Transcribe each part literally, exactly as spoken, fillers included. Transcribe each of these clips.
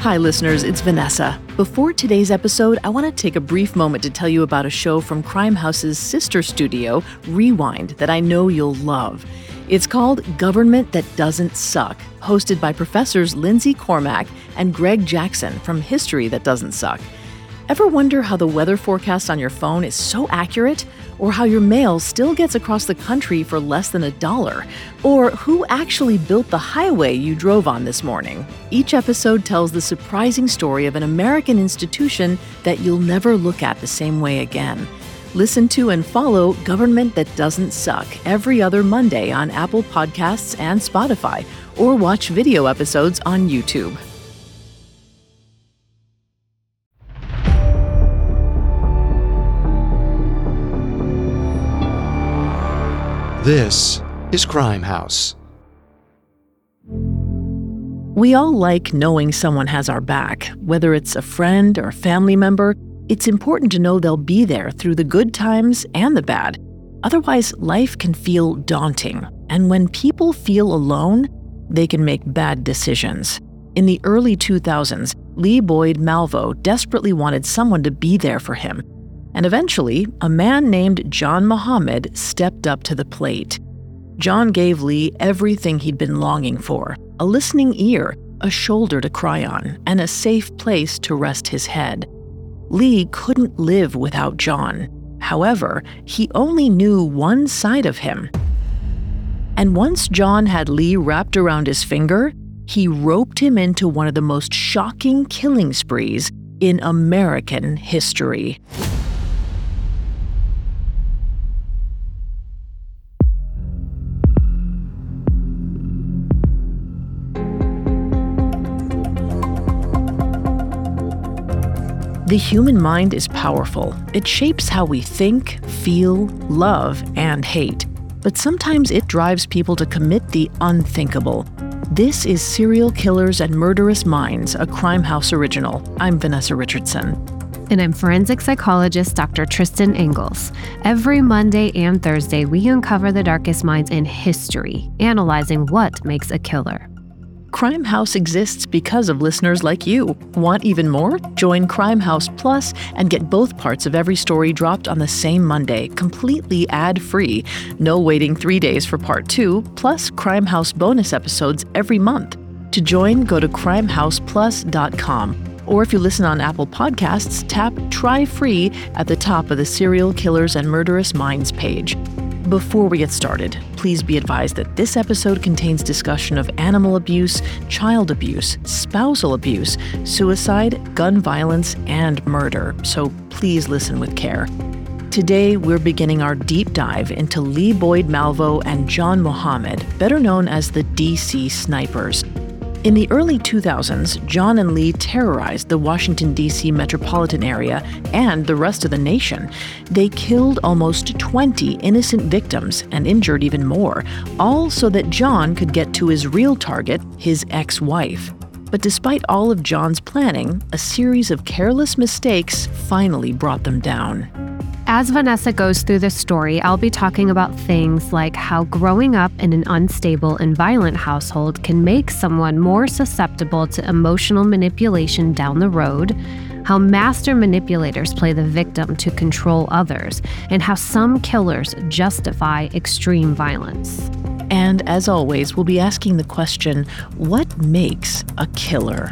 Hi, listeners, it's Vanessa. Before today's episode, I want to take a brief moment to tell you about a show from Crimehouse's sister studio, Rewind, that I know you'll love. It's called Government That Doesn't Suck, hosted by professors Lindsay Cormack and Greg Jackson from History That Doesn't Suck. Ever wonder how the weather forecast on your phone is so accurate? Or how your mail still gets across the country for less than a dollar? Or who actually built the highway you drove on this morning? Each episode tells the surprising story of an American institution that you'll never look at the same way again. Listen to and follow Government That Doesn't Suck every other Monday on Apple Podcasts and Spotify, or watch video episodes on YouTube. This is Crime House. We all like knowing someone has our back, whether it's a friend or a family member. It's important to know they'll be there through the good times and the bad. Otherwise, life can feel daunting. And when people feel alone, they can make bad decisions. In the early two thousands, Lee Boyd Malvo desperately wanted someone to be there for him. And eventually, a man named John Muhammad stepped up to the plate. John gave Lee everything he'd been longing for: a listening ear, a shoulder to cry on, and a safe place to rest his head. Lee couldn't live without John. However, he only knew one side of him. And once John had Lee wrapped around his finger, he roped him into one of the most shocking killing sprees in American history. The human mind is powerful. It shapes how we think, feel, love, and hate. But sometimes it drives people to commit the unthinkable. This is Serial Killers and Murderous Minds, a Crime House original. I'm Vanessa Richardson. And I'm forensic psychologist Doctor Tristan Engels. Every Monday and Thursday, we uncover the darkest minds in history, analyzing what makes a killer. Crime House exists because of listeners like you. Want even more? Join Crime House Plus and get both parts of every story dropped on the same Monday, completely ad-free. No waiting three days for part two, plus Crime House bonus episodes every month. To join, go to crime house plus dot com. Or if you listen on Apple Podcasts, tap Try Free at the top of the Serial Killers and Murderous Minds page. Before we get started, please be advised that this episode contains discussion of animal abuse, child abuse, spousal abuse, suicide, gun violence, and murder, so please listen with care. Today, we're beginning our deep dive into Lee Boyd Malvo and John Muhammad, better known as the D C Snipers. In the early two thousands, John and Lee terrorized the Washington, D C metropolitan area and the rest of the nation. They killed almost twenty innocent victims and injured even more, all so that John could get to his real target, his ex-wife. But despite all of John's planning, a series of careless mistakes finally brought them down. As Vanessa goes through the story, I'll be talking about things like how growing up in an unstable and violent household can make someone more susceptible to emotional manipulation down the road, how master manipulators play the victim to control others, and how some killers justify extreme violence. And as always, we'll be asking the question, what makes a killer?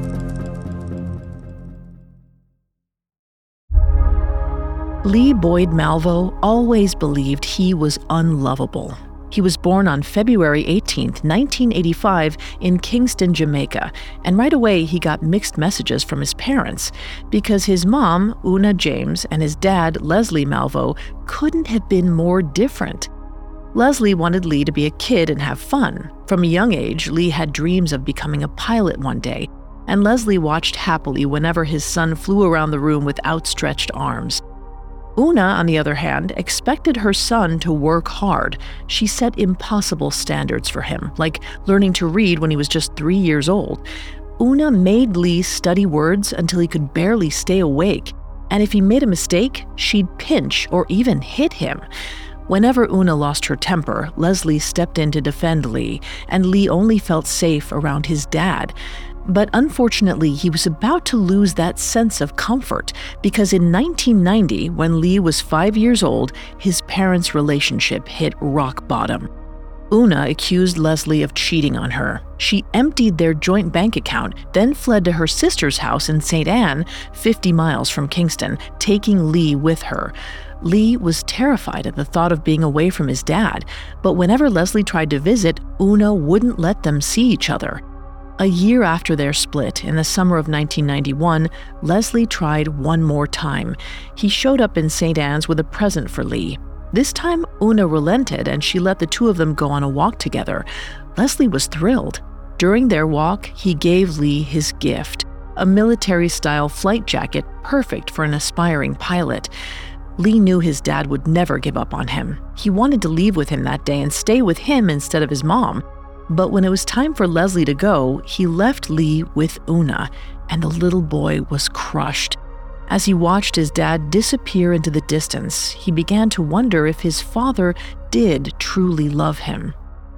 Lee Boyd Malvo always believed he was unlovable. He was born on February eighteenth, nineteen eighty-five in Kingston, Jamaica, and right away he got mixed messages from his parents because his mom, Una James, and his dad, Leslie Malvo, couldn't have been more different. Leslie wanted Lee to be a kid and have fun. From a young age, Lee had dreams of becoming a pilot one day, and Leslie watched happily whenever his son flew around the room with outstretched arms. Una, on the other hand, expected her son to work hard. She set impossible standards for him, like learning to read when he was just three years old. Una made Lee study words until he could barely stay awake, and if he made a mistake, she'd pinch or even hit him. Whenever Una lost her temper, Leslie stepped in to defend Lee, and Lee only felt safe around his dad. But unfortunately, he was about to lose that sense of comfort because in nineteen ninety, when Lee was five years old, his parents' relationship hit rock bottom. Una accused Leslie of cheating on her. She emptied their joint bank account, then fled to her sister's house in Saint Anne, fifty miles from Kingston, taking Lee with her. Lee was terrified at the thought of being away from his dad, but whenever Leslie tried to visit, Una wouldn't let them see each other. A year after their split, in the summer of nineteen ninety-one, Leslie tried one more time. He showed up in Saint Anne's with a present for Lee. This time, Una relented and she let the two of them go on a walk together. Leslie was thrilled. During their walk, he gave Lee his gift, a military-style flight jacket perfect for an aspiring pilot. Lee knew his dad would never give up on him. He wanted to leave with him that day and stay with him instead of his mom. But when it was time for Leslie to go, he left Lee with Una, and the little boy was crushed. As he watched his dad disappear into the distance, he began to wonder if his father did truly love him.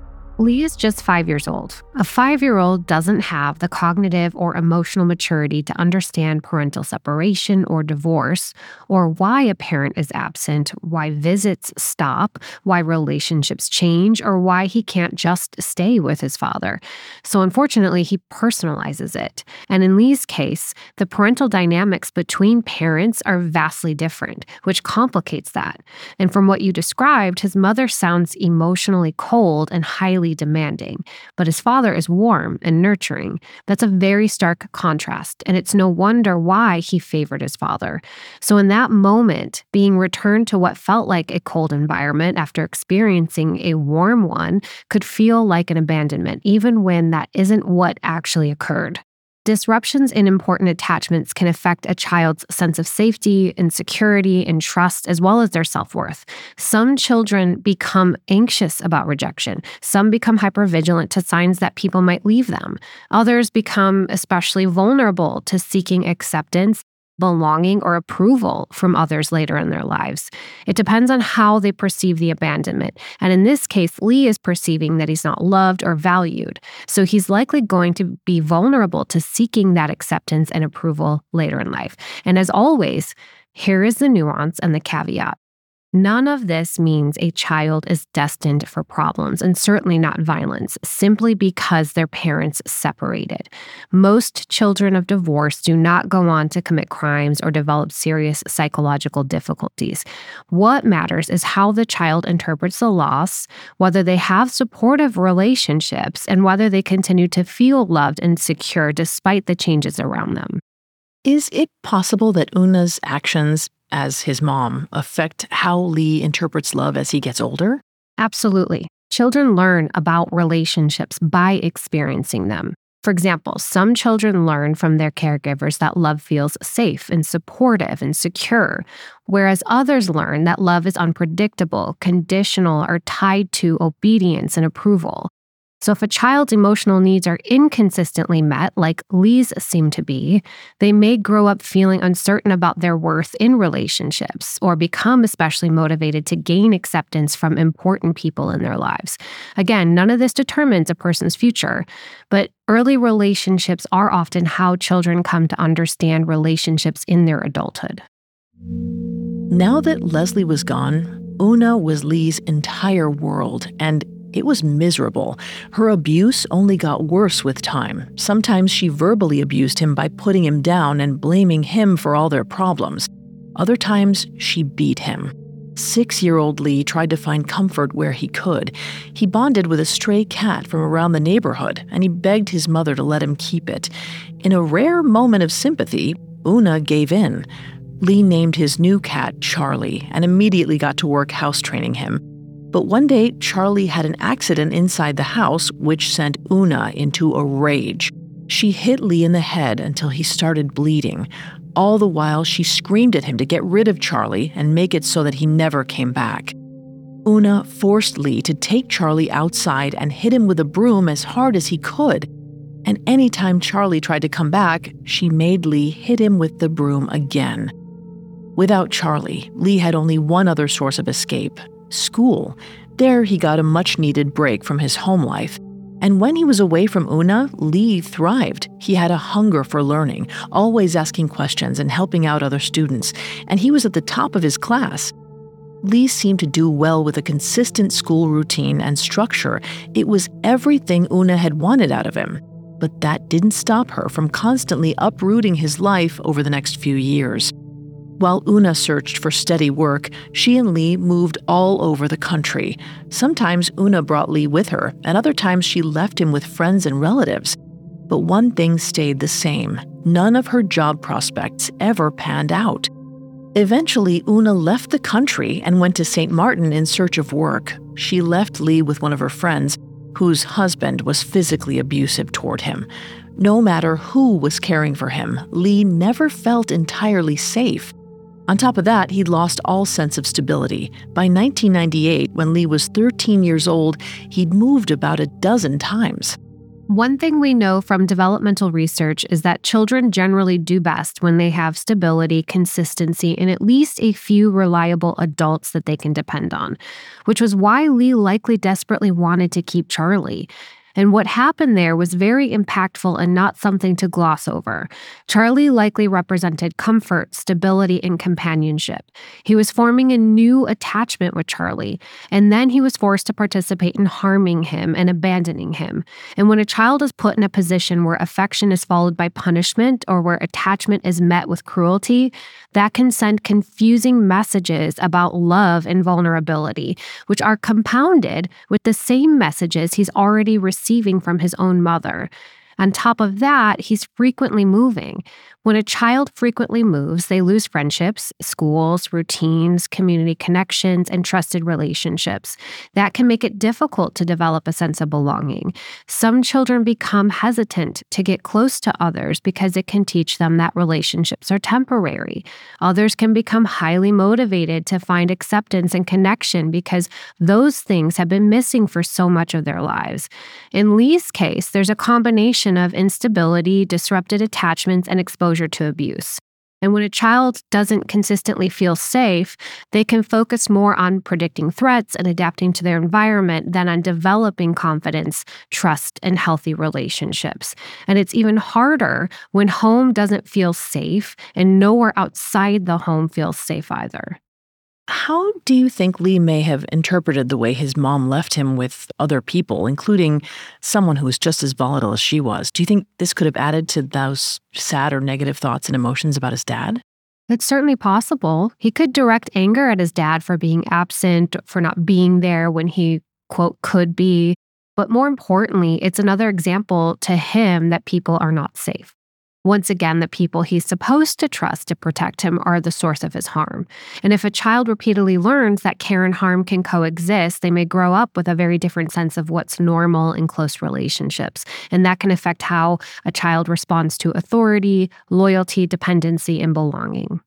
Lee is just five years old. A five-year-old doesn't have the cognitive or emotional maturity to understand parental separation or divorce, or why a parent is absent, why visits stop, why relationships change, or why he can't just stay with his father. So unfortunately, he personalizes it. And in Lee's case, the parental dynamics between parents are vastly different, which complicates that. And from what you described, his mother sounds emotionally cold and highly demanding, but his father is warm and nurturing. That's a very stark contrast, and it's no wonder why he favored his father. So in that moment, being returned to what felt like a cold environment after experiencing a warm one could feel like an abandonment, even when that isn't what actually occurred. Disruptions in important attachments can affect a child's sense of safety, insecurity, and trust, as well as their self-worth. Some children become anxious about rejection. Some become hypervigilant to signs that people might leave them. Others become especially vulnerable to seeking acceptance, belonging, or approval from others later in their lives. It depends on how they perceive the abandonment. And in this case, Lee is perceiving that he's not loved or valued. So he's likely going to be vulnerable to seeking that acceptance and approval later in life. And as always, here is the nuance and the caveat. None of this means a child is destined for problems, and certainly not violence, simply because their parents separated. Most children of divorce do not go on to commit crimes or develop serious psychological difficulties. What matters is how the child interprets the loss, whether they have supportive relationships, and whether they continue to feel loved and secure despite the changes around them. Is it possible that Una's actions as his mom affect how Lee interprets love as he gets older? Absolutely. Children learn about relationships by experiencing them. For example, some children learn from their caregivers that love feels safe and supportive and secure, whereas others learn that love is unpredictable, conditional, or tied to obedience and approval. So if a child's emotional needs are inconsistently met, like Lee's seem to be, they may grow up feeling uncertain about their worth in relationships or become especially motivated to gain acceptance from important people in their lives. Again, none of this determines a person's future, but early relationships are often how children come to understand relationships in their adulthood. Now that Leslie was gone, Una was Lee's entire world, and it was miserable. Her abuse only got worse with time. Sometimes she verbally abused him by putting him down and blaming him for all their problems. Other times, she beat him. Six-year-old Lee tried to find comfort where he could. He bonded with a stray cat from around the neighborhood, and he begged his mother to let him keep it. In a rare moment of sympathy, Una gave in. Lee named his new cat Charlie and immediately got to work house-training him. But one day, Charlie had an accident inside the house, which sent Una into a rage. She hit Lee in the head until he started bleeding. All the while, she screamed at him to get rid of Charlie and make it so that he never came back. Una forced Lee to take Charlie outside and hit him with a broom as hard as he could. And anytime Charlie tried to come back, she made Lee hit him with the broom again. Without Charlie, Lee had only one other source of escape: school. There he got a much-needed break from his home life. And when he was away from Una, Lee thrived. He had a hunger for learning, always asking questions and helping out other students, and he was at the top of his class. Lee seemed to do well with a consistent school routine and structure. It was everything Una had wanted out of him. But that didn't stop her from constantly uprooting his life over the next few years. While Una searched for steady work, she and Lee moved all over the country. Sometimes Una brought Lee with her, and other times she left him with friends and relatives. But one thing stayed the same. None of her job prospects ever panned out. Eventually, Una left the country and went to Saint Martin in search of work. She left Lee with one of her friends, whose husband was physically abusive toward him. No matter who was caring for him, Lee never felt entirely safe. On top of that, he'd lost all sense of stability. By nineteen ninety-eight, when Lee was thirteen years old, he'd moved about a dozen times. One thing we know from developmental research is that children generally do best when they have stability, consistency, and at least a few reliable adults that they can depend on, which was why Lee likely desperately wanted to keep Charlie. And what happened there was very impactful and not something to gloss over. Charlie likely represented comfort, stability, and companionship. He was forming a new attachment with Charlie, and then he was forced to participate in harming him and abandoning him. And when a child is put in a position where affection is followed by punishment or where attachment is met with cruelty, that can send confusing messages about love and vulnerability, which are compounded with the same messages he's already received receiving from his own mother. On top of that, he's frequently moving. When a child frequently moves, they lose friendships, schools, routines, community connections, and trusted relationships. That can make it difficult to develop a sense of belonging. Some children become hesitant to get close to others because it can teach them that relationships are temporary. Others can become highly motivated to find acceptance and connection because those things have been missing for so much of their lives. In Lee's case, there's a combination of instability, disrupted attachments, and exposure to abuse. And when a child doesn't consistently feel safe, they can focus more on predicting threats and adapting to their environment than on developing confidence, trust, and healthy relationships. And it's even harder when home doesn't feel safe and nowhere outside the home feels safe either. How do you think Lee may have interpreted the way his mom left him with other people, including someone who was just as volatile as she was? Do you think this could have added to those sad or negative thoughts and emotions about his dad? It's certainly possible. He could direct anger at his dad for being absent, for not being there when he, quote, could be. But more importantly, it's another example to him that people are not safe. Once again, the people he's supposed to trust to protect him are the source of his harm. And if a child repeatedly learns that care and harm can coexist, they may grow up with a very different sense of what's normal in close relationships. And that can affect how a child responds to authority, loyalty, dependency, and belonging.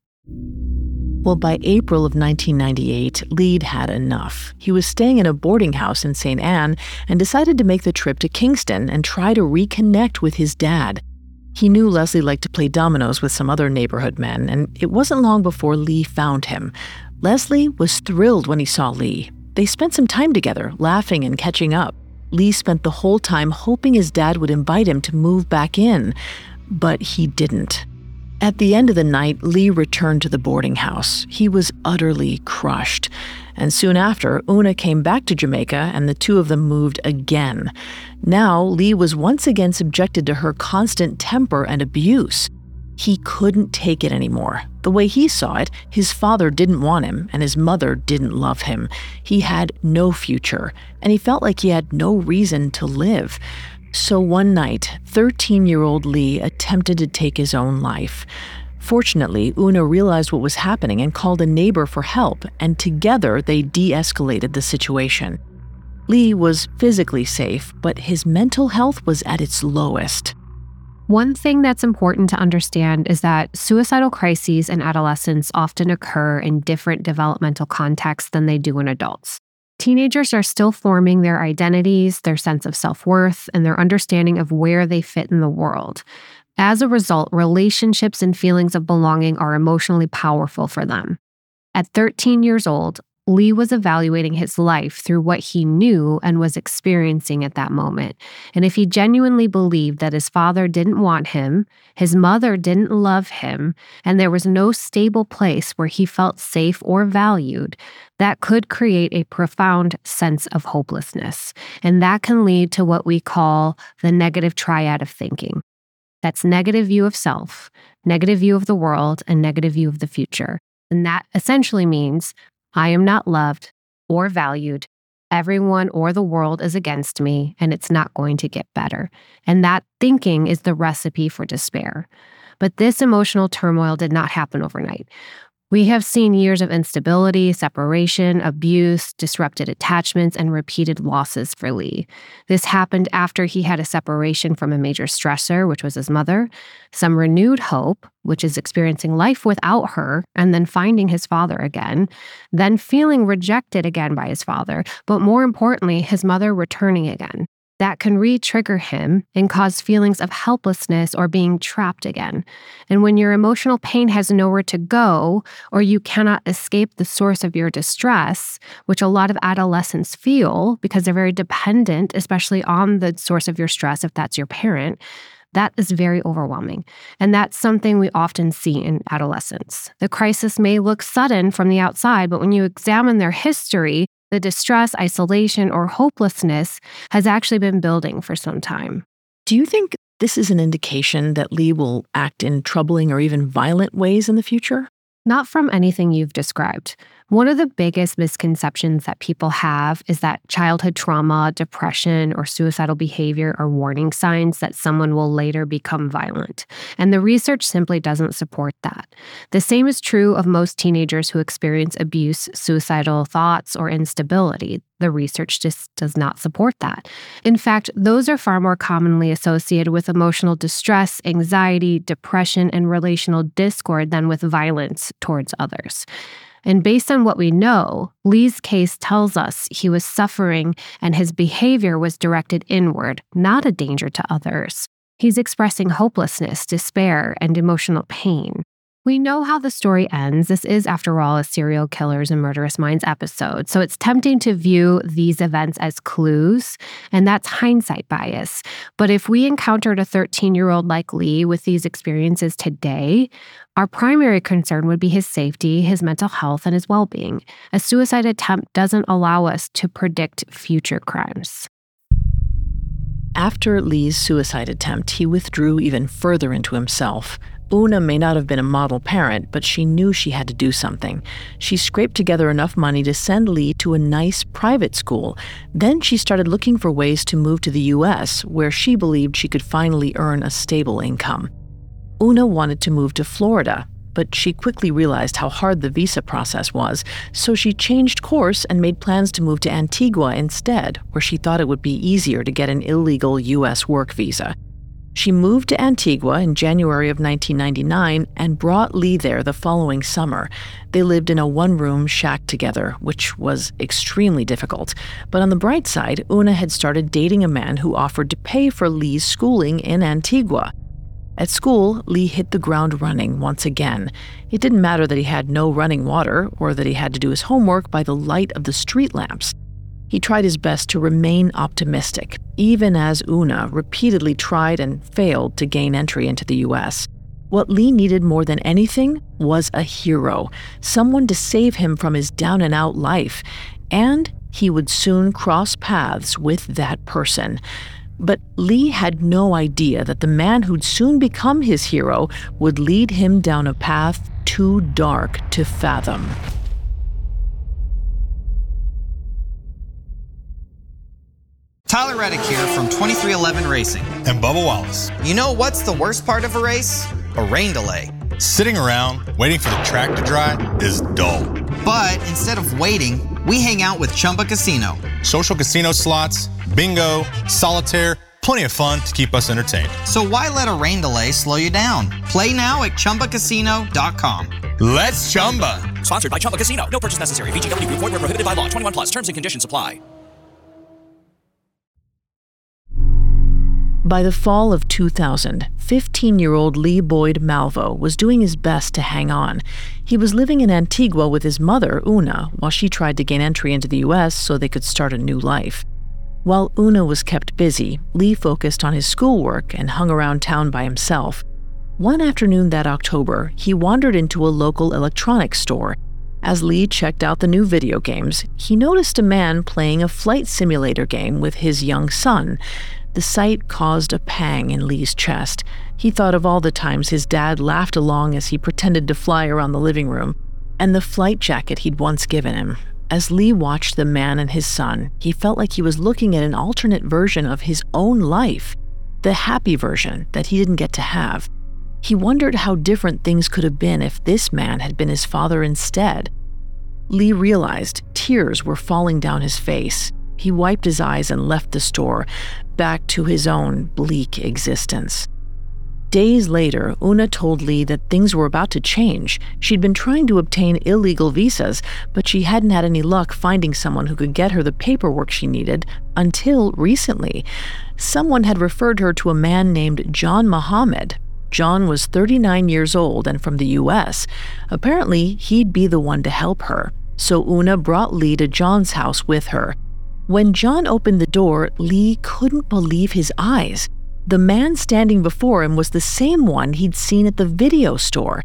Well, by April of nineteen ninety-eight, Lee'd had enough. He was staying in a boarding house in Saint Anne and decided to make the trip to Kingston and try to reconnect with his dad. He knew Leslie liked to play dominoes with some other neighborhood men, and it wasn't long before Lee found him. Leslie was thrilled when he saw Lee. They spent some time together, laughing and catching up. Lee spent the whole time hoping his dad would invite him to move back in, but he didn't. At the end of the night, Lee returned to the boarding house. He was utterly crushed. And soon after, Una came back to Jamaica and the two of them moved again. Now, Lee was once again subjected to her constant temper and abuse. He couldn't take it anymore. The way he saw it, his father didn't want him and his mother didn't love him. He had no future, and he felt like he had no reason to live. So one night, thirteen-year-old Lee attempted to take his own life. Fortunately, Una realized what was happening and called a neighbor for help, and together they de-escalated the situation. Lee was physically safe, but his mental health was at its lowest. One thing that's important to understand is that suicidal crises in adolescents often occur in different developmental contexts than they do in adults. Teenagers are still forming their identities, their sense of self-worth, and their understanding of where they fit in the world. As a result, relationships and feelings of belonging are emotionally powerful for them. At thirteen years old, Lee was evaluating his life through what he knew and was experiencing at that moment. And if he genuinely believed that his father didn't want him, his mother didn't love him, and there was no stable place where he felt safe or valued, that could create a profound sense of hopelessness. And that can lead to what we call the negative triad of thinking. That's negative view of self, negative view of the world, and negative view of the future. And that essentially means I am not loved or valued. Everyone or the world is against me, and it's not going to get better. And that thinking is the recipe for despair. But this emotional turmoil did not happen overnight. We have seen years of instability, separation, abuse, disrupted attachments, and repeated losses for Lee. This happened after he had a separation from a major stressor, which was his mother, some renewed hope, which is experiencing life without her, and then finding his father again, then feeling rejected again by his father, but more importantly, his mother returning again. That can re-trigger him and cause feelings of helplessness or being trapped again. And when your emotional pain has nowhere to go, or you cannot escape the source of your distress, which a lot of adolescents feel because they're very dependent, especially on the source of your stress, if that's your parent, that is very overwhelming. And that's something we often see in adolescents. The crisis may look sudden from the outside, but when you examine their history, the distress, isolation, or hopelessness has actually been building for some time. Do you think this is an indication that Lee will act in troubling or even violent ways in the future? Not from anything you've described. One of the biggest misconceptions that people have is that childhood trauma, depression, or suicidal behavior are warning signs that someone will later become violent. And the research simply doesn't support that. The same is true of most teenagers who experience abuse, suicidal thoughts, or instability. The research just does not support that. In fact, those are far more commonly associated with emotional distress, anxiety, depression, and relational discord than with violence towards others. And based on what we know, Lee's case tells us he was suffering and his behavior was directed inward, not a danger to others. He's expressing hopelessness, despair, and emotional pain. We know how the story ends. This is, after all, a Serial Killers and Murderous Minds episode, so it's tempting to view these events as clues, and that's hindsight bias. But if we encountered a thirteen-year-old like Lee with these experiences today, our primary concern would be his safety, his mental health, and his well-being. A suicide attempt doesn't allow us to predict future crimes. After Lee's suicide attempt, he withdrew even further into himself. Una may not have been a model parent, but she knew she had to do something. She scraped together enough money to send Lee to a nice private school. Then she started looking for ways to move to the U S, where she believed she could finally earn a stable income. Una wanted to move to Florida, but she quickly realized how hard the visa process was, so she changed course and made plans to move to Antigua instead, where she thought it would be easier to get an illegal U S work visa. She moved to Antigua in January of nineteen ninety-nine and brought Lee there the following summer. They lived in a one-room shack together, which was extremely difficult. But on the bright side, Una had started dating a man who offered to pay for Lee's schooling in Antigua. At school, Lee hit the ground running once again. It didn't matter that he had no running water or that he had to do his homework by the light of the street lamps. He tried his best to remain optimistic, even as Una repeatedly tried and failed to gain entry into the U S. What Lee needed more than anything was a hero, someone to save him from his down-and-out life, and he would soon cross paths with that person. But Lee had no idea that the man who'd soon become his hero would lead him down a path too dark to fathom. Tyler Reddick here from twenty-three eleven Racing. And Bubba Wallace. You know what's the worst part of a race? A rain delay. Sitting around waiting for the track to dry is dull. But instead of waiting, we hang out with Chumba Casino. Social casino slots, bingo, solitaire, plenty of fun to keep us entertained. So why let a rain delay slow you down? Play now at Chumba Casino dot com. Let's Chumba. Sponsored by Chumba Casino. No purchase necessary. V G W Group. Void where prohibited by law. twenty-one plus. Terms and conditions apply. By the fall of two thousand, fifteen-year-old Lee Boyd Malvo was doing his best to hang on. He was living in Antigua with his mother, Una, while she tried to gain entry into the U S so they could start a new life. While Una was kept busy, Lee focused on his schoolwork and hung around town by himself. One afternoon that October, he wandered into a local electronics store. As Lee checked out the new video games, he noticed a man playing a flight simulator game with his young son. The sight caused a pang in Lee's chest. He thought of all the times his dad laughed along as he pretended to fly around the living room, and the flight jacket he'd once given him. As Lee watched the man and his son, he felt like he was looking at an alternate version of his own life, the happy version that he didn't get to have. He wondered how different things could have been if this man had been his father instead. Lee realized tears were falling down his face. He wiped his eyes and left the store, back to his own bleak existence. Days later, Una told Lee that things were about to change. She'd been trying to obtain illegal visas, but she hadn't had any luck finding someone who could get her the paperwork she needed until recently. Someone had referred her to a man named John Muhammad. John was thirty-nine years old and from the U S. Apparently, he'd be the one to help her. So Una brought Lee to John's house with her. When John opened the door, Lee couldn't believe his eyes. The man standing before him was the same one he'd seen at the video store.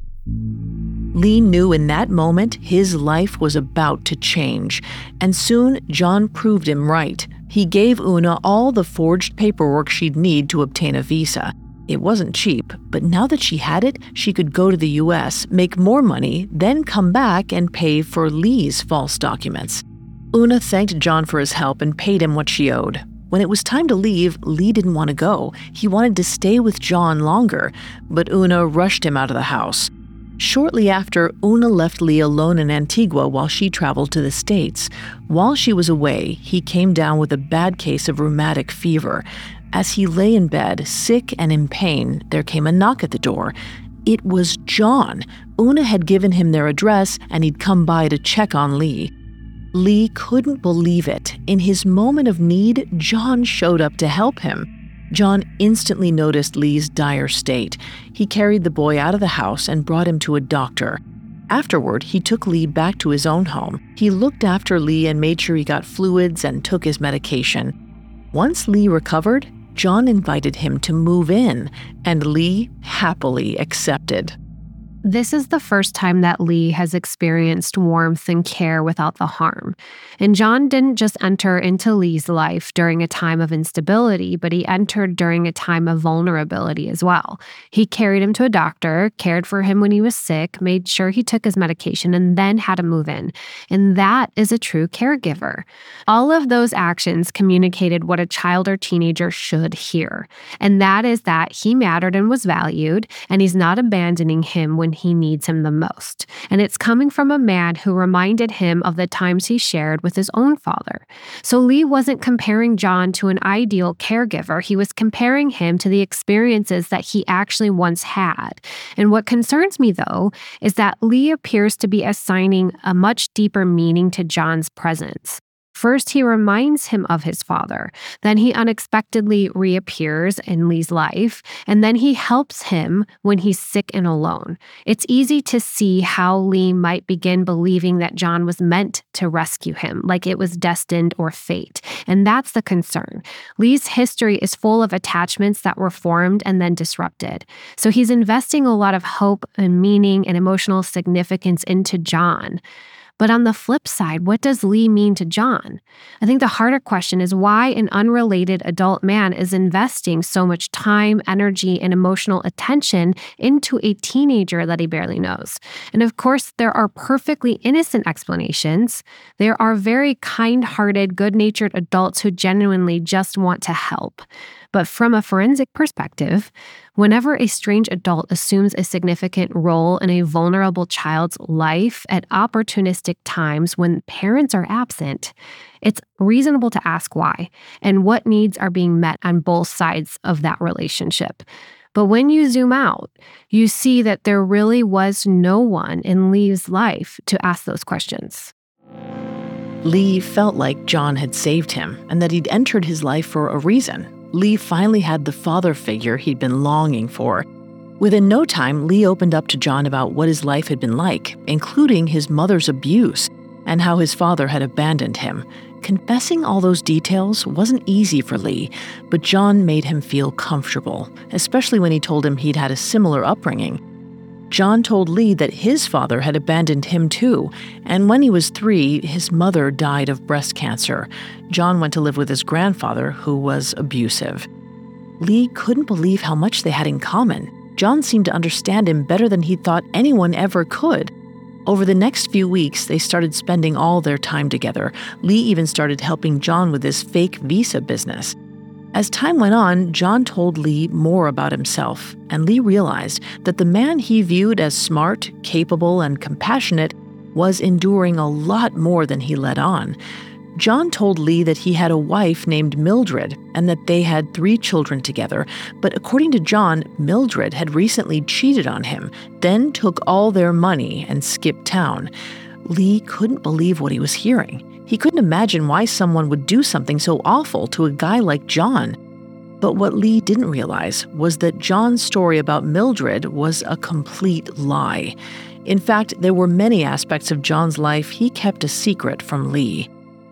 Lee knew in that moment his life was about to change, and soon John proved him right. He gave Una all the forged paperwork she'd need to obtain a visa. It wasn't cheap, but now that she had it, she could go to the U S, make more money, then come back and pay for Lee's false documents. Una thanked John for his help and paid him what she owed. When it was time to leave, Lee didn't want to go. He wanted to stay with John longer, but Una rushed him out of the house. Shortly after, Una left Lee alone in Antigua while she traveled to the States. While she was away, he came down with a bad case of rheumatic fever. As he lay in bed, sick and in pain, there came a knock at the door. It was John. Una had given him their address, and he'd come by to check on Lee. Lee couldn't believe it. In his moment of need, John showed up to help him. John instantly noticed Lee's dire state. He carried the boy out of the house and brought him to a doctor. Afterward, he took Lee back to his own home. He looked after Lee and made sure he got fluids and took his medication. Once Lee recovered, John invited him to move in, and Lee happily accepted. This is the first time that Lee has experienced warmth and care without the harm. And John didn't just enter into Lee's life during a time of instability, but he entered during a time of vulnerability as well. He carried him to a doctor, cared for him when he was sick, made sure he took his medication, and then had him move in. And that is a true caregiver. All of those actions communicated what a child or teenager should hear. And that is that he mattered and was valued, and he's not abandoning him when he needs him the most. And it's coming from a man who reminded him of the times he shared with his own father. So Lee wasn't comparing John to an ideal caregiver. He was comparing him to the experiences that he actually once had. And what concerns me, though, is that Lee appears to be assigning a much deeper meaning to John's presence. First, he reminds him of his father. Then he unexpectedly reappears in Lee's life, and then he helps him when he's sick and alone. It's easy to see how Lee might begin believing that John was meant to rescue him, like it was destined or fate. And that's the concern. Lee's history is full of attachments that were formed and then disrupted. So he's investing a lot of hope and meaning and emotional significance into John. But on the flip side, what does Lee mean to John? I think the harder question is why an unrelated adult man is investing so much time, energy, and emotional attention into a teenager that he barely knows. And of course, there are perfectly innocent explanations. There are very kind-hearted, good-natured adults who genuinely just want to help. But from a forensic perspective, whenever a strange adult assumes a significant role in a vulnerable child's life at opportunistic times when parents are absent, it's reasonable to ask why and what needs are being met on both sides of that relationship. But when you zoom out, you see that there really was no one in Lee's life to ask those questions. Lee felt like John had saved him and that he'd entered his life for a reason. Lee finally had the father figure he'd been longing for. Within no time, Lee opened up to John about what his life had been like, including his mother's abuse and how his father had abandoned him. Confessing all those details wasn't easy for Lee, but John made him feel comfortable, especially when he told him he'd had a similar upbringing. John told Lee that his father had abandoned him too, and when he was three, his mother died of breast cancer. John went to live with his grandfather, who was abusive. Lee couldn't believe how much they had in common. John seemed to understand him better than he thought anyone ever could. Over the next few weeks, they started spending all their time together. Lee even started helping John with his fake visa business. As time went on, John told Lee more about himself, and Lee realized that the man he viewed as smart, capable, and compassionate was enduring a lot more than he let on. John told Lee that he had a wife named Mildred and that they had three children together, but according to John, Mildred had recently cheated on him, then took all their money and skipped town. Lee couldn't believe what he was hearing. He couldn't imagine why someone would do something so awful to a guy like John. But what Lee didn't realize was that John's story about Mildred was a complete lie. In fact, there were many aspects of John's life he kept a secret from Lee.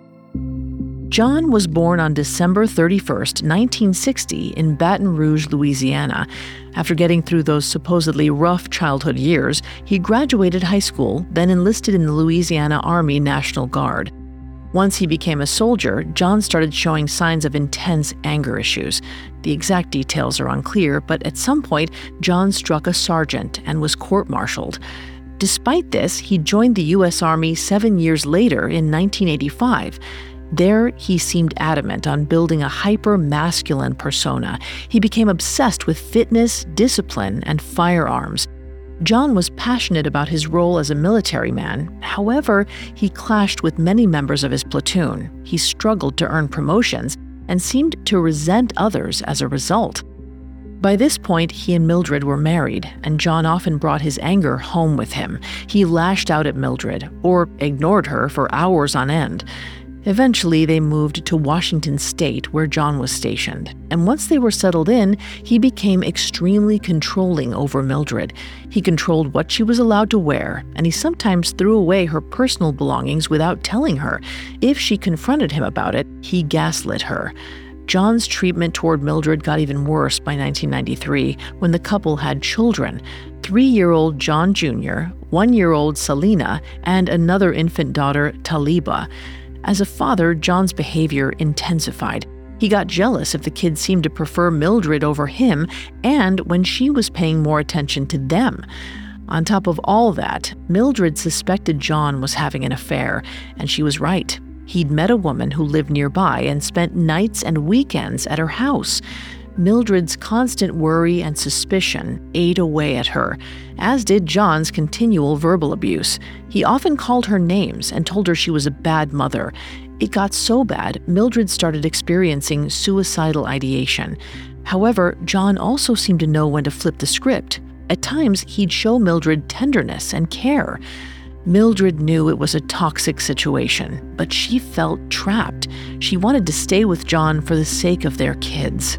John was born on December thirty-first, nineteen sixty, in Baton Rouge, Louisiana. After getting through those supposedly rough childhood years, he graduated high school, then enlisted in the Louisiana Army National Guard. Once he became a soldier, John started showing signs of intense anger issues. The exact details are unclear, but at some point, John struck a sergeant and was court-martialed. Despite this, he joined the U S Army seven years later in nineteen eighty-five. There, he seemed adamant on building a hyper-masculine persona. He became obsessed with fitness, discipline, and firearms. John was passionate about his role as a military man. However, he clashed with many members of his platoon. He struggled to earn promotions and seemed to resent others as a result. By this point, he and Mildred were married, and John often brought his anger home with him. He lashed out at Mildred, or ignored her for hours on end. Eventually, they moved to Washington State, where John was stationed. And once they were settled in, he became extremely controlling over Mildred. He controlled what she was allowed to wear, and he sometimes threw away her personal belongings without telling her. If she confronted him about it, he gaslit her. John's treatment toward Mildred got even worse by nineteen ninety-three, when the couple had children. Three-year-old John Junior, one-year-old Selena, and another infant daughter, Taliba. As a father, John's behavior intensified. He got jealous if the kids seemed to prefer Mildred over him, and when she was paying more attention to them. On top of all that, Mildred suspected John was having an affair, and she was right. He'd met a woman who lived nearby and spent nights and weekends at her house. Mildred's constant worry and suspicion ate away at her, as did John's continual verbal abuse. He often called her names and told her she was a bad mother. It got so bad, Mildred started experiencing suicidal ideation. However, John also seemed to know when to flip the script. At times, he'd show Mildred tenderness and care. Mildred knew it was a toxic situation, but she felt trapped. She wanted to stay with John for the sake of their kids.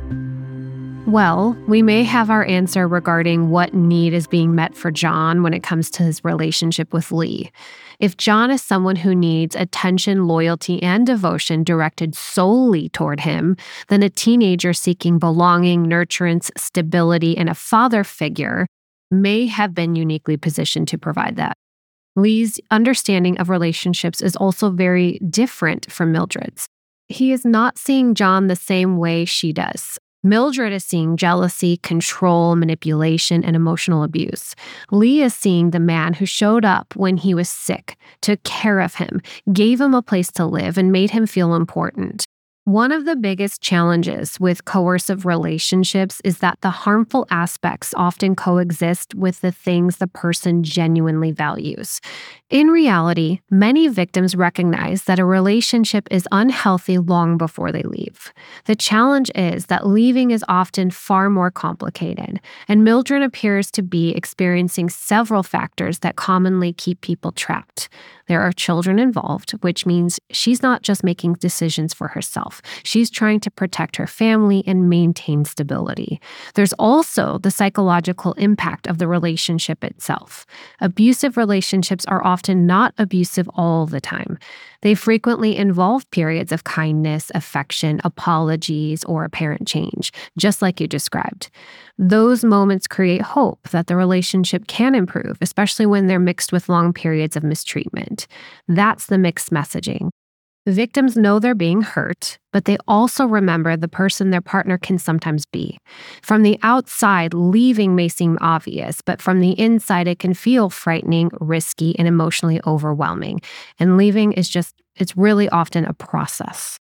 Well, we may have our answer regarding what need is being met for John when it comes to his relationship with Lee. If John is someone who needs attention, loyalty, and devotion directed solely toward him, then a teenager seeking belonging, nurturance, stability, and a father figure may have been uniquely positioned to provide that. Lee's understanding of relationships is also very different from Mildred's. He is not seeing John the same way she does. Mildred is seeing jealousy, control, manipulation, and emotional abuse. Lee is seeing the man who showed up when he was sick, took care of him, gave him a place to live, and made him feel important. One of the biggest challenges with coercive relationships is that the harmful aspects often coexist with the things the person genuinely values. In reality, many victims recognize that a relationship is unhealthy long before they leave. The challenge is that leaving is often far more complicated, and Mildred appears to be experiencing several factors that commonly keep people trapped. There are children involved, which means she's not just making decisions for herself. herself. She's trying to protect her family and maintain stability. There's also the psychological impact of the relationship itself. Abusive relationships are often not abusive all the time. They frequently involve periods of kindness, affection, apologies, or apparent change, just like you described. Those moments create hope that the relationship can improve, especially when they're mixed with long periods of mistreatment. That's the mixed messaging. Victims know they're being hurt, but they also remember the person their partner can sometimes be. From the outside, leaving may seem obvious, but from the inside, it can feel frightening, risky, and emotionally overwhelming. And leaving is just, it's really often a process.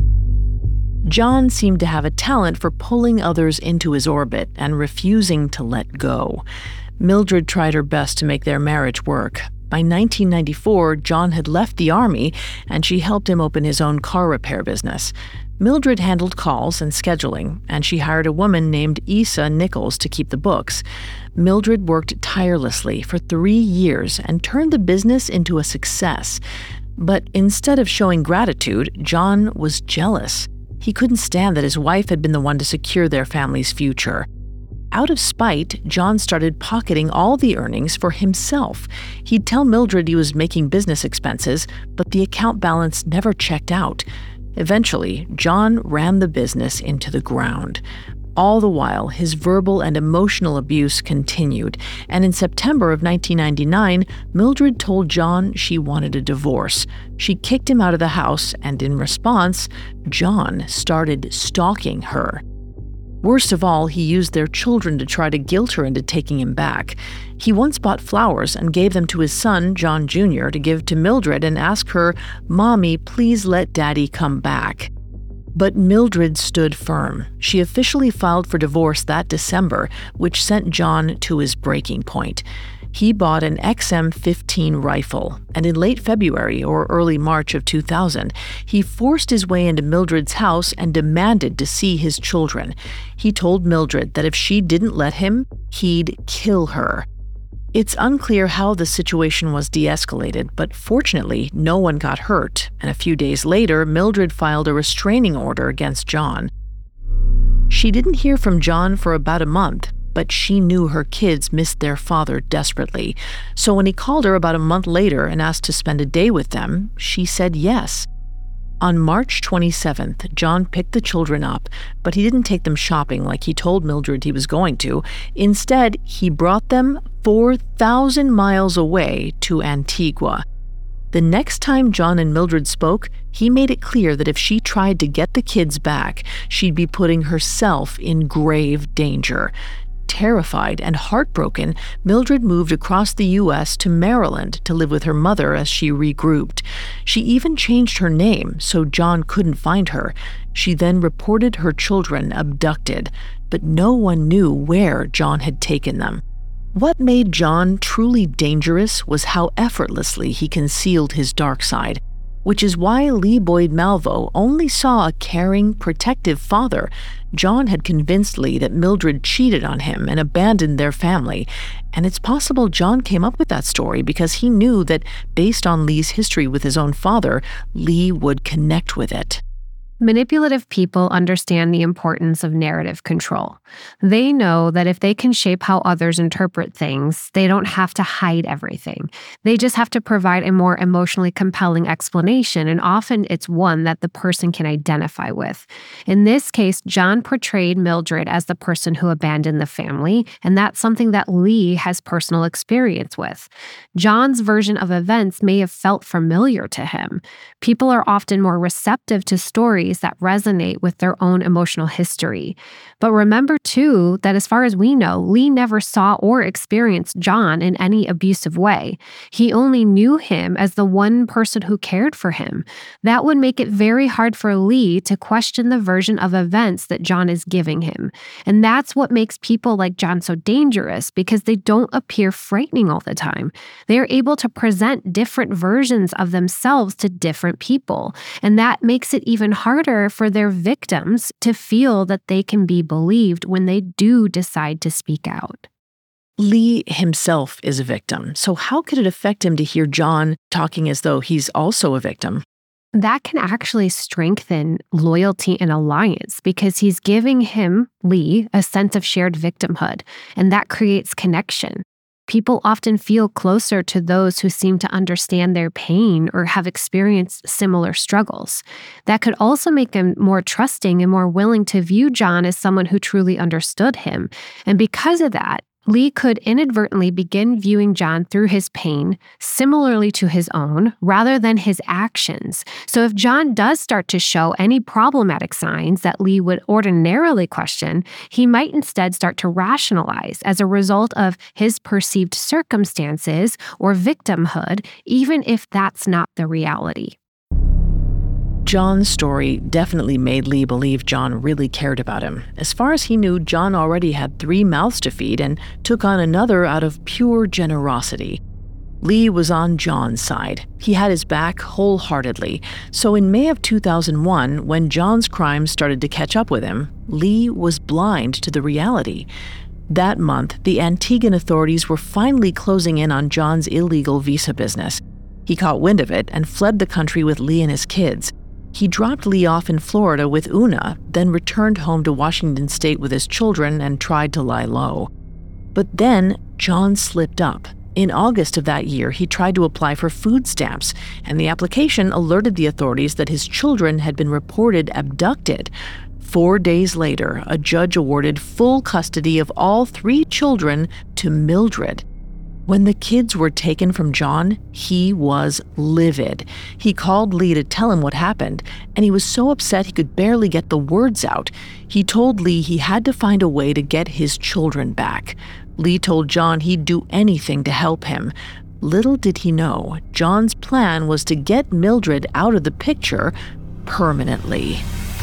John seemed to have a talent for pulling others into his orbit and refusing to let go. Mildred tried her best to make their marriage work. By nineteen ninety-four, John had left the Army, and she helped him open his own car repair business. Mildred handled calls and scheduling, and she hired a woman named Isa Nichols to keep the books. Mildred worked tirelessly for three years and turned the business into a success. But instead of showing gratitude, John was jealous. He couldn't stand that his wife had been the one to secure their family's future. Out of spite, John started pocketing all the earnings for himself. He'd tell Mildred he was making business expenses, but the account balance never checked out. Eventually, John ran the business into the ground. All the while, his verbal and emotional abuse continued, and in September of nineteen ninety-nine, Mildred told John she wanted a divorce. She kicked him out of the house, and in response, John started stalking her. Worst of all, he used their children to try to guilt her into taking him back. He once bought flowers and gave them to his son, John Junior, to give to Mildred and ask her, "Mommy, please let Daddy come back." But Mildred stood firm. She officially filed for divorce that December, which sent John to his breaking point. He bought an X M fifteen rifle, and in late February or early March of two thousand, he forced his way into Mildred's house and demanded to see his children. He told Mildred that if she didn't let him, he'd kill her. It's unclear how the situation was de-escalated, but fortunately, no one got hurt, and a few days later, Mildred filed a restraining order against John. She didn't hear from John for about a month, but she knew her kids missed their father desperately. So when he called her about a month later and asked to spend a day with them, she said yes. On March twenty-seventh, John picked the children up, but he didn't take them shopping like he told Mildred he was going to. Instead, he brought them four thousand miles away to Antigua. The next time John and Mildred spoke, he made it clear that if she tried to get the kids back, she'd be putting herself in grave danger. Terrified and heartbroken, Mildred moved across the U S to Maryland to live with her mother as she regrouped. She even changed her name so John couldn't find her. She then reported her children abducted, but no one knew where John had taken them. What made John truly dangerous was how effortlessly he concealed his dark side, which is why Lee Boyd Malvo only saw a caring, protective father. John had convinced Lee that Mildred cheated on him and abandoned their family, and it's possible John came up with that story because he knew that, based on Lee's history with his own father, Lee would connect with it. Manipulative people understand the importance of narrative control. They know that if they can shape how others interpret things, they don't have to hide everything. They just have to provide a more emotionally compelling explanation, and often it's one that the person can identify with. In this case, John portrayed Mildred as the person who abandoned the family, and that's something that Lee has personal experience with. John's version of events may have felt familiar to him. People are often more receptive to stories that resonate with their own emotional history. But remember, too, that as far as we know, Lee never saw or experienced John in any abusive way. He only knew him as the one person who cared for him. That would make it very hard for Lee to question the version of events that John is giving him. And that's what makes people like John so dangerous, because they don't appear frightening all the time. They are able to present different versions of themselves to different people. And that makes it even harder for their victims to feel that they can be believed when they do decide to speak out. Lee himself is a victim, so how could it affect him to hear John talking as though he's also a victim? that can actually strengthen loyalty and alliance because he's giving him, Lee, a sense of shared victimhood, and that creates connection. People often feel closer to those who seem to understand their pain or have experienced similar struggles. That could also make them more trusting and more willing to view John as someone who truly understood him. And because of that, Lee could inadvertently begin viewing John through his pain, similarly to his own, rather than his actions. So if John does start to show any problematic signs that Lee would ordinarily question, he might instead start to rationalize as a result of his perceived circumstances or victimhood, even if that's not the reality. John's story definitely made Lee believe John really cared about him. As far as he knew, John already had three mouths to feed and took on another out of pure generosity. Lee was on John's side. He had his back wholeheartedly. So in May of two thousand one, when John's crimes started to catch up with him, Lee was blind to the reality. That month, the Antiguan authorities were finally closing in on John's illegal visa business. He caught wind of it and fled the country with Lee and his kids. He dropped Lee off in Florida with Una, then returned home to Washington State with his children and tried to lie low. But then John slipped up. In August of that year, he tried to apply for food stamps, and the application alerted the authorities that his children had been reported abducted. Four days later, a judge awarded full custody of all three children to Mildred. When the kids were taken from John, he was livid. He called Lee to tell him what happened, and he was so upset he could barely get the words out. He told Lee he had to find a way to get his children back. Lee told John he'd do anything to help him. Little did he know, John's plan was to get Mildred out of the picture permanently.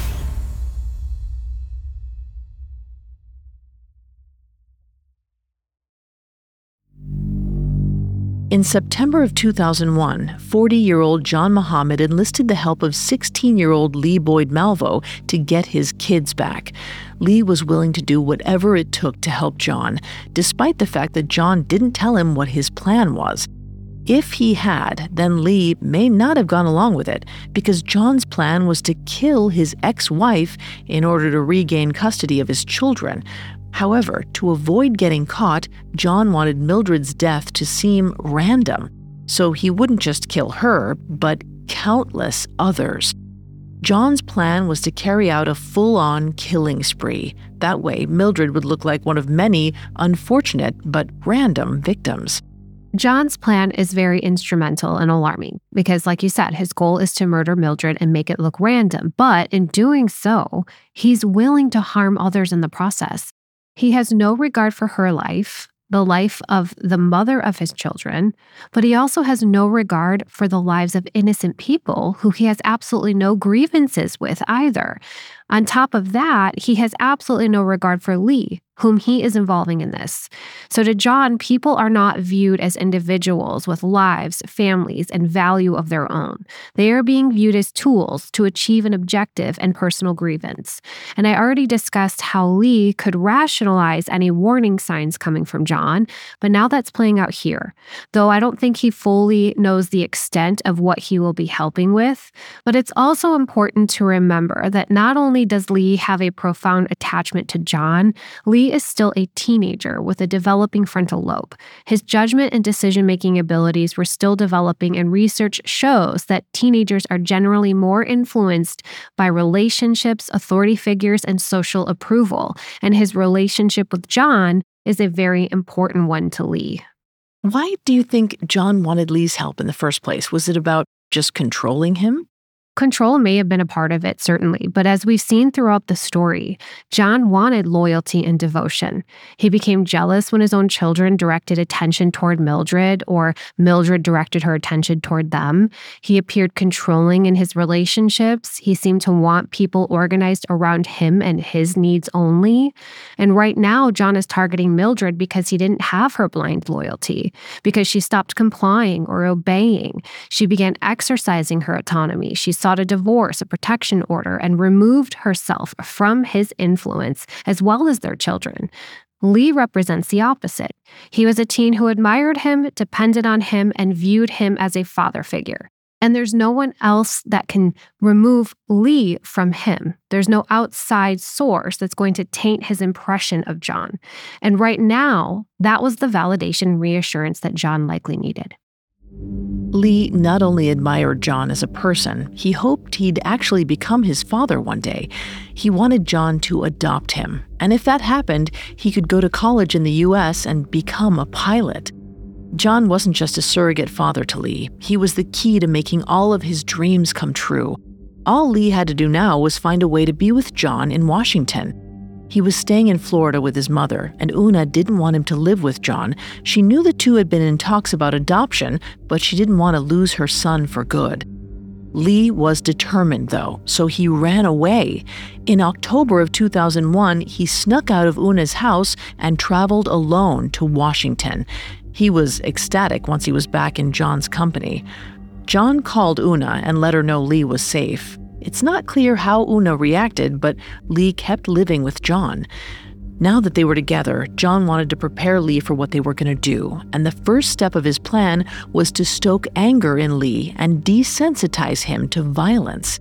In September of two thousand one, forty-year-old John Muhammad enlisted the help of sixteen-year-old Lee Boyd Malvo to get his kids back. Lee was willing to do whatever it took to help John, despite the fact that John didn't tell him what his plan was. If he had, then Lee may not have gone along with it, because John's plan was to kill his ex-wife in order to regain custody of his children. However, to avoid getting caught, John wanted Mildred's death to seem random, so he wouldn't just kill her, but countless others. John's plan was to carry out a full-on killing spree. That way, Mildred would look like one of many unfortunate but random victims. John's plan is very instrumental and alarming because, like you said, his goal is to murder Mildred and make it look random. But in doing so, he's willing to harm others in the process. He has no regard for her life, the life of the mother of his children, but he also has no regard for the lives of innocent people who he has absolutely no grievances with either. On top of that, he has absolutely no regard for Lee, whom he is involving in this. So to John, people are not viewed as individuals with lives, families, and value of their own. They are being viewed as tools to achieve an objective and personal grievance. And I already discussed how Lee could rationalize any warning signs coming from John, but now that's playing out here. Though I don't think he fully knows the extent of what he will be helping with, but it's also important to remember that not only does Lee have a profound attachment to John, Lee is still a teenager with a developing frontal lobe. His judgment and decision-making abilities were still developing, and research shows that teenagers are generally more influenced by relationships, authority figures, and social approval. And his relationship with John is a very important one to Lee. Why do you think John wanted Lee's help in the first place? Was it about just controlling him? Control may have been a part of it, certainly, but as we've seen throughout the story, John wanted loyalty and devotion. He became jealous when his own children directed attention toward Mildred, or Mildred directed her attention toward them. He appeared controlling in his relationships. He seemed to want people organized around him and his needs only. And right now, John is targeting Mildred because he didn't have her blind loyalty, because she stopped complying or obeying. She began exercising her autonomy. She sought a divorce, a protection order, and removed herself from his influence as well as their children. Lee represents the opposite. He was a teen who admired him, depended on him, and viewed him as a father figure. And there's no one else that can remove Lee from him. There's no outside source that's going to taint his impression of John. And right now, that was the validation and reassurance that John likely needed. Lee not only admired John as a person, he hoped he'd actually become his father one day. He wanted John to adopt him, and if that happened, he could go to college in the U S and become a pilot. John wasn't just a surrogate father to Lee. He was the key to making all of his dreams come true. All Lee had to do now was find a way to be with John in Washington. He was staying in Florida with his mother, and Una didn't want him to live with John. She knew the two had been in talks about adoption, but she didn't want to lose her son for good. Lee was determined, though, so he ran away. In October of two thousand one, he snuck out of Una's house and traveled alone to Washington. He was ecstatic once he was back in John's company. John called Una and let her know Lee was safe. It's not clear how Una reacted, but Lee kept living with John. Now that they were together, John wanted to prepare Lee for what they were going to do, and the first step of his plan was to stoke anger in Lee and desensitize him to violence.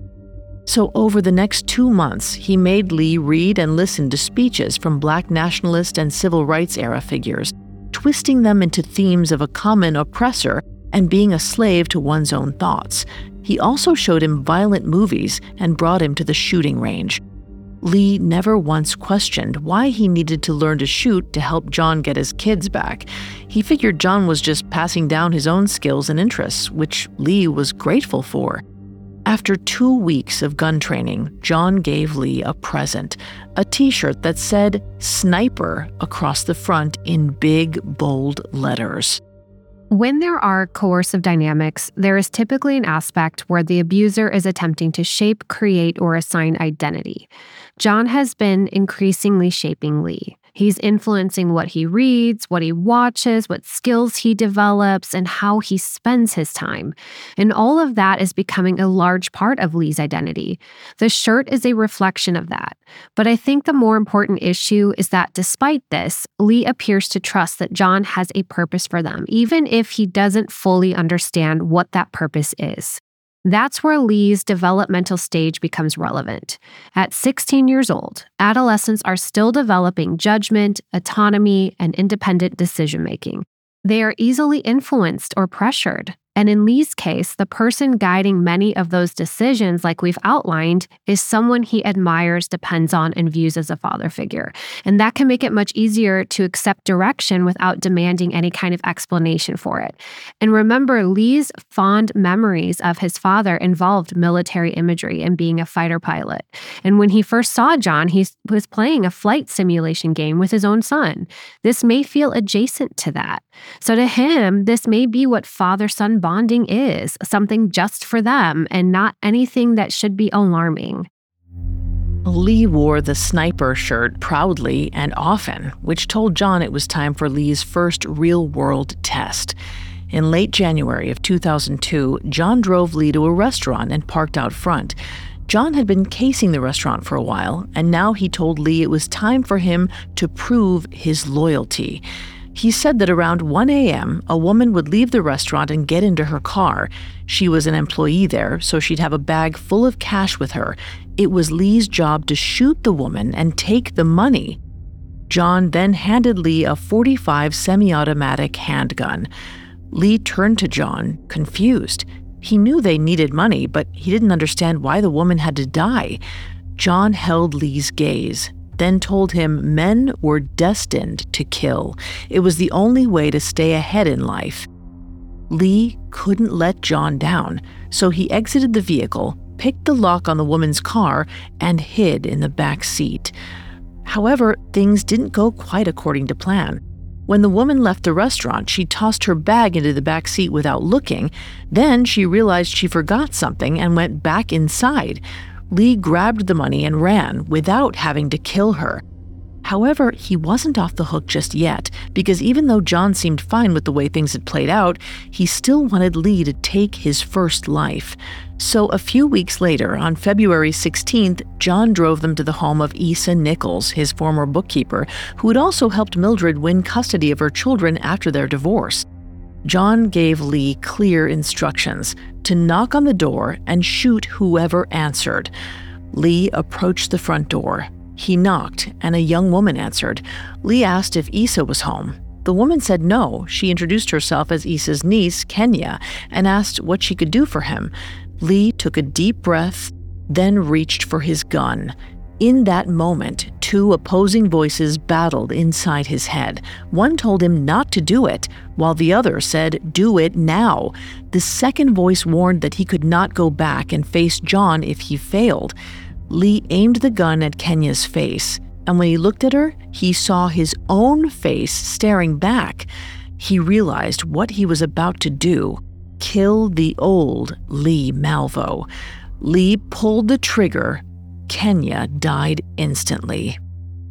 So over the next two months, he made Lee read and listen to speeches from Black nationalist and civil rights era figures, twisting them into themes of a common oppressor and being a slave to one's own thoughts. He also showed him violent movies and brought him to the shooting range. Lee never once questioned why he needed to learn to shoot to help John get his kids back. He figured John was just passing down his own skills and interests, which Lee was grateful for. After two weeks of gun training, John gave Lee a present, a t-shirt that said "Sniper" across the front in big, bold letters. When there are coercive dynamics, there is typically an aspect where the abuser is attempting to shape, create, or assign identity. John has been increasingly shaping Lee. He's influencing what he reads, what he watches, what skills he develops, and how he spends his time. And all of that is becoming a large part of Lee's identity. The shirt is a reflection of that. But I think the more important issue is that despite this, Lee appears to trust that John has a purpose for them, even if he doesn't fully understand what that purpose is. That's where Lee's developmental stage becomes relevant. At sixteen years old, adolescents are still developing judgment, autonomy, and independent decision-making. They are easily influenced or pressured. And in Lee's case, the person guiding many of those decisions, like we've outlined, is someone he admires, depends on, and views as a father figure. And that can make it much easier to accept direction without demanding any kind of explanation for it. And remember, Lee's fond memories of his father involved military imagery and being a fighter pilot. And when he first saw John, he was playing a flight simulation game with his own son. This may feel adjacent to that. So to him, this may be what father-son bonding is, something just for them and not anything that should be alarming. Lee wore the sniper shirt proudly and often, which told John it was time for Lee's first real-world test. In late January of two thousand two, John drove Lee to a restaurant and parked out front. John had been casing the restaurant for a while, and now he told Lee it was time for him to prove his loyalty. He said that around one a.m., a woman would leave the restaurant and get into her car. She was an employee there, so she'd have a bag full of cash with her. It was Lee's job to shoot the woman and take the money. John then handed Lee a forty-five semi-automatic handgun. Lee turned to John, confused. He knew they needed money, but he didn't understand why the woman had to die. John held Lee's gaze, then told him men were destined to kill. It was the only way to stay ahead in life. Lee couldn't let John down, so he exited the vehicle, picked the lock on the woman's car, and hid in the back seat. However, things didn't go quite according to plan. When the woman left the restaurant, she tossed her bag into the back seat without looking. Then she realized she forgot something and went back inside. Lee grabbed the money and ran without having to kill her. However, he wasn't off the hook just yet, because even though John seemed fine with the way things had played out, he still wanted Lee to take his first life. So a few weeks later, on February sixteenth, John drove them to the home of Issa Nichols, his former bookkeeper, who had also helped Mildred win custody of her children after their divorce. John gave Lee clear instructions to knock on the door and shoot whoever answered. Lee approached the front door. He knocked, and a young woman answered. Lee asked if Issa was home. The woman said no. She introduced herself as Issa's niece, Kenya, and asked what she could do for him. Lee took a deep breath, then reached for his gun. In that moment, two opposing voices battled inside his head. One told him not to do it, while the other said, "Do it now." The second voice warned that he could not go back and face John if he failed. Lee aimed the gun at Kenya's face, and when he looked at her, he saw his own face staring back. He realized what he was about to do: kill the old Lee Malvo. Lee pulled the trigger. Kenya died instantly.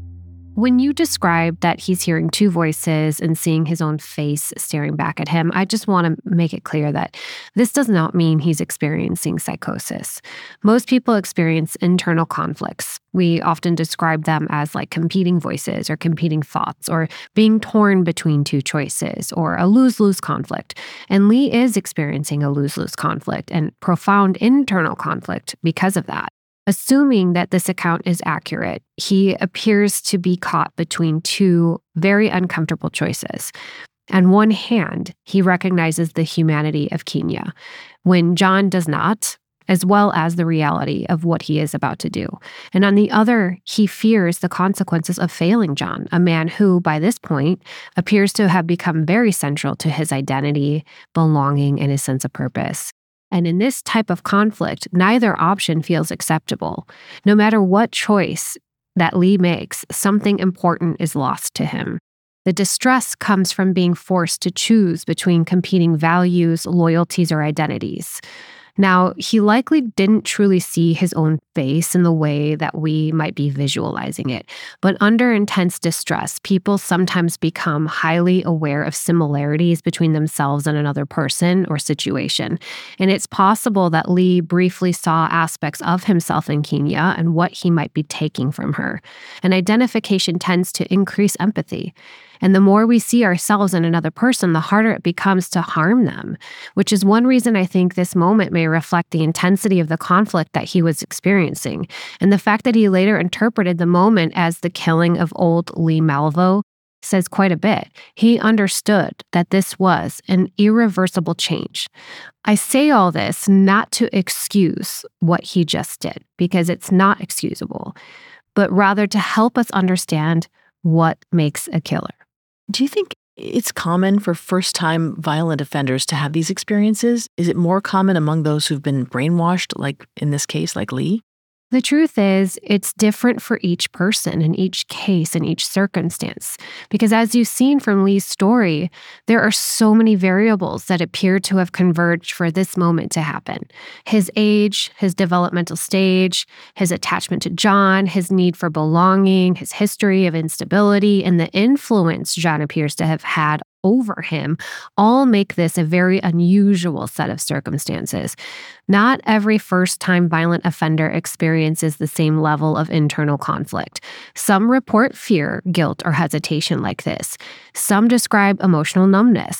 When you describe that he's hearing two voices and seeing his own face staring back at him, I just want to make it clear that this does not mean he's experiencing psychosis. Most people experience internal conflicts. We often describe them as like competing voices or competing thoughts or being torn between two choices or a lose-lose conflict. And Lee is experiencing a lose-lose conflict and profound internal conflict because of that. Assuming that this account is accurate, he appears to be caught between two very uncomfortable choices. On one hand, he recognizes the humanity of Kenya, when John does not, as well as the reality of what he is about to do. And on the other, he fears the consequences of failing John, a man who, by this point, appears to have become very central to his identity, belonging, and his sense of purpose. And in this type of conflict, neither option feels acceptable. No matter what choice that Lee makes, something important is lost to him. The distress comes from being forced to choose between competing values, loyalties, or identities. Now, he likely didn't truly see his own face in the way that we might be visualizing it. But under intense distress, people sometimes become highly aware of similarities between themselves and another person or situation. And it's possible that Lee briefly saw aspects of himself in Kenya and what he might be taking from her. And identification tends to increase empathy. And the more we see ourselves in another person, the harder it becomes to harm them, which is one reason I think this moment may reflect the intensity of the conflict that he was experiencing. And the fact that he later interpreted the moment as the killing of old Lee Malvo says quite a bit. He understood that this was an irreversible change. I say all this not to excuse what he just did, because it's not excusable, but rather to help us understand what makes a killer. Do you think it's common for first-time violent offenders to have these experiences? Is it more common among those who've been brainwashed, like in this case, like Lee? The truth is, it's different for each person in each case and each circumstance. Because as you've seen from Lee's story, there are so many variables that appear to have converged for this moment to happen. His age, his developmental stage, his attachment to John, his need for belonging, his history of instability, and the influence John appears to have had over him all make this a very unusual set of circumstances. Not every first-time violent offender experiences the same level of internal conflict. Some report fear, guilt, or hesitation like this. Some describe emotional numbness.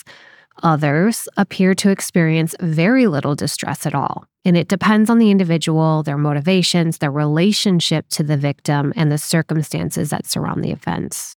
Others appear to experience very little distress at all. And it depends on the individual, their motivations, their relationship to the victim, and the circumstances that surround the offense.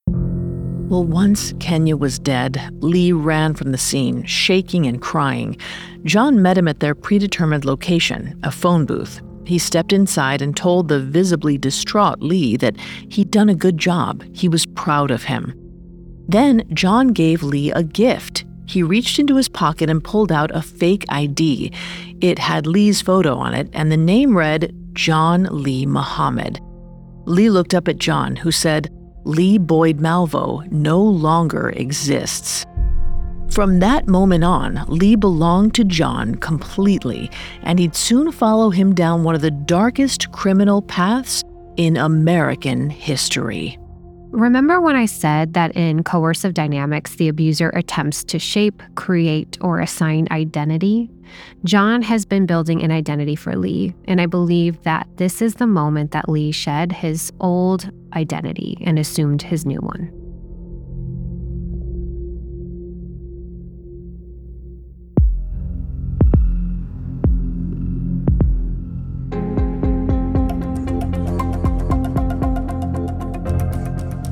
Well, once Kenya was dead, Lee ran from the scene, shaking and crying. John met him at their predetermined location, a phone booth. He stepped inside and told the visibly distraught Lee that he'd done a good job. He was proud of him. Then John gave Lee a gift. He reached into his pocket and pulled out a fake I D. It had Lee's photo on it, and the name read John Lee Muhammad. Lee looked up at John, who said, "Lee Boyd Malvo no longer exists." From that moment on, Lee belonged to John completely, and he'd soon follow him down one of the darkest criminal paths in American history. Remember when I said that in coercive dynamics, the abuser attempts to shape, create, or assign identity? John has been building an identity for Lee, and I believe that this is the moment that Lee shed his old identity and assumed his new one.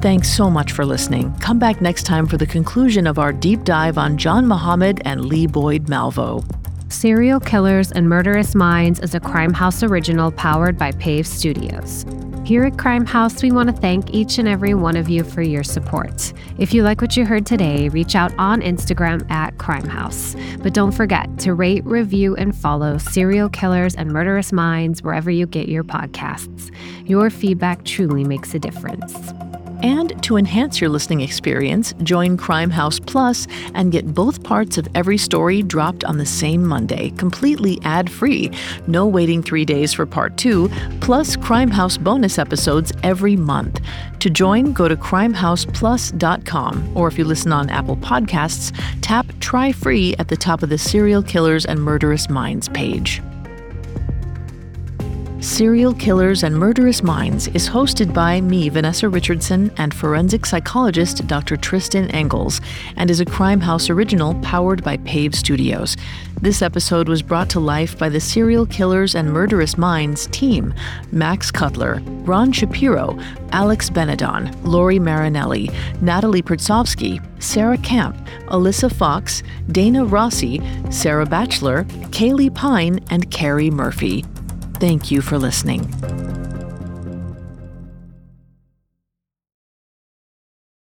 Thanks so much for listening. Come back next time for the conclusion of our deep dive on John Muhammad and Lee Boyd Malvo. Serial Killers and Murderous Minds is a Crime House original powered by Pave Studios. Here at Crime House, we want to thank each and every one of you for your support. If you like what you heard today, reach out on Instagram at Crime House. But don't forget to rate, review, and follow Serial Killers and Murderous Minds wherever you get your podcasts. Your feedback truly makes a difference. And to enhance your listening experience, join Crime House Plus and get both parts of every story dropped on the same Monday, completely ad-free. No waiting three days for part two, plus Crime House bonus episodes every month. To join, go to crime house plus dot com, or if you listen on Apple Podcasts, tap Try Free at the top of the Serial Killers and Murderous Minds page. Serial Killers and Murderous Minds is hosted by me, Vanessa Richardson, and forensic psychologist Doctor Tristan Engels, and is a Crime House original powered by Pave Studios. This episode was brought to life by the Serial Killers and Murderous Minds team: Max Cutler, Ron Shapiro, Alex Benedon, Lori Marinelli, Natalie Pertsovsky, Sarah Camp, Alyssa Fox, Dana Rossi, Sarah Batchelor, Kaylee Pine, and Carrie Murphy. Thank you for listening.